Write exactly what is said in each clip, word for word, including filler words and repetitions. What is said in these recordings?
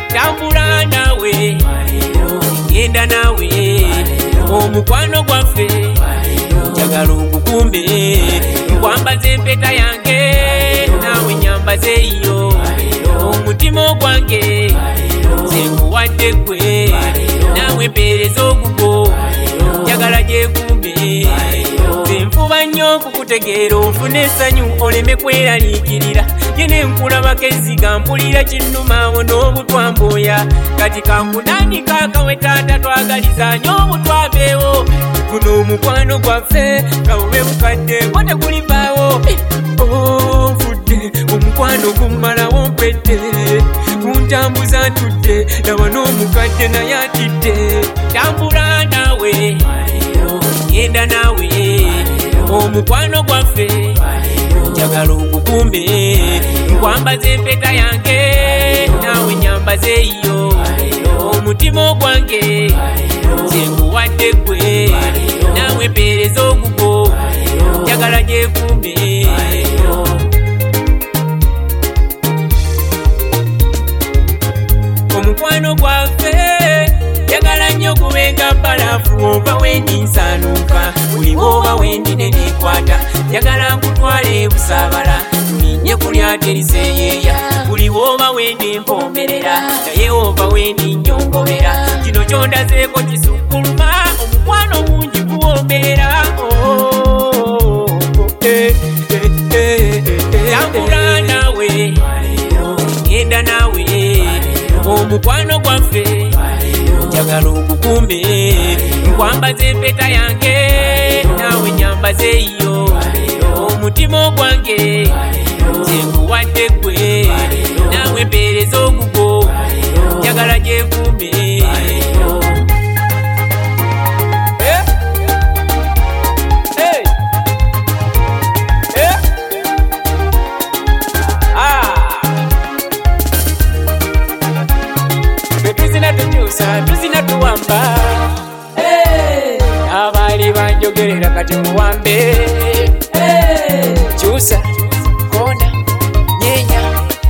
tambula nawe genda nawe omukwano gwaffe njagala okukumbe nkwambaze empeta yange nawe nyambaze iyo omutima gwange zenkuwadde gwe nawe mpeereza ogugo njagala gyekumbe zenfuba nnyo okukutegeera onfune essanyu oleme kweraliikirira yene nkulabako enziga mpulira kinnumaawo n'obutwambuya kati kankunandika akawe taata twagaliza nnyo obutwabeewo guno omukwano gwaffe kawube bukadde ko tekulivaawo onfudde omukwano gummalawo mpedde kuntambuza ntudde laba n'omukadde naye atidde tambula nawe genda nawe omukwano gwaffe njagala okukumbe nkwambaze empeta yange nawe nyambaze iyo omutima gwange zenkuwadde gwe nawe mpeereza ogugo njagala gyekumbe omukwano gwaffe njagala nnyo kubenga balafu oba wendi nsaanuuka buli bwoba wendi ne neekwata njagala nkutwale busaabala tulinye kulya teriseeyeeya buli bwoba wendi mpomberera naye oba wendi nnyongobera kino kyondazeeko kisukkuluma omukwano mungi guwombeera tambula nawe genda nawe omukwano gwaffe njagala okukumbe nkwambaze empeta yange nawe nyambaze iyo omutima gwange zenkuwadde gwe nawe mpeereza ogugo njagala gyekumbe tuzina tuwamba abaali banjogerera kati muwambe kyusa kona nyenya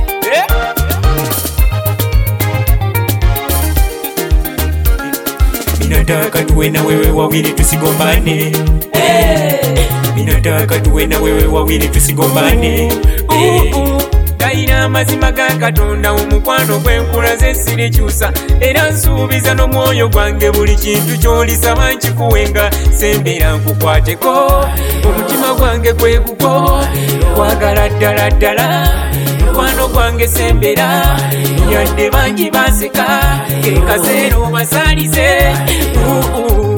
minataka tuwe na wewe wawili tusigombane minataka tuwe na wewe wawili tusigombane Kaina mazima ga Katonda omukwano gwenkulaze sirikyusa era nsuubiza n'omwoyo gwange buli kintu ky'olisaba nkikuwenga sembera nkukwateko omutima gwange gwe gugo kwagala ddala ddala mukwano gwange sembera yadde bangi baseka ke kaseera obasaalize